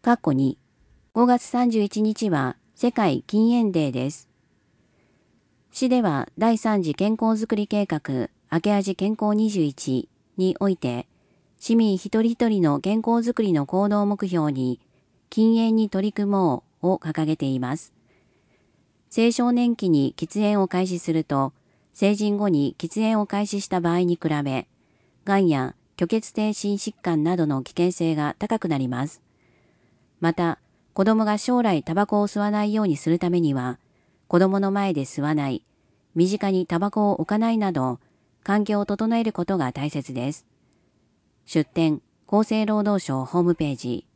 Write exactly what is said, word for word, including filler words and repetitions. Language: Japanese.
括弧に、ごがつさんじゅういちにちは世界禁煙デーです。市ではだいさん次健康づくり計画、明味健康にじゅういちにおいて、市民一人一人の健康づくりの行動目標に、禁煙に取り組もうを掲げています。青少年期に喫煙を開始すると、成人後に喫煙を開始した場合に比べ、がんや虚血性心疾患などの危険性が高くなります。また、子供が将来タバコを吸わないようにするためには、子供の前で吸わない、身近にタバコを置かないなど、環境を整えることが大切です。出典、厚生労働省ホームページ。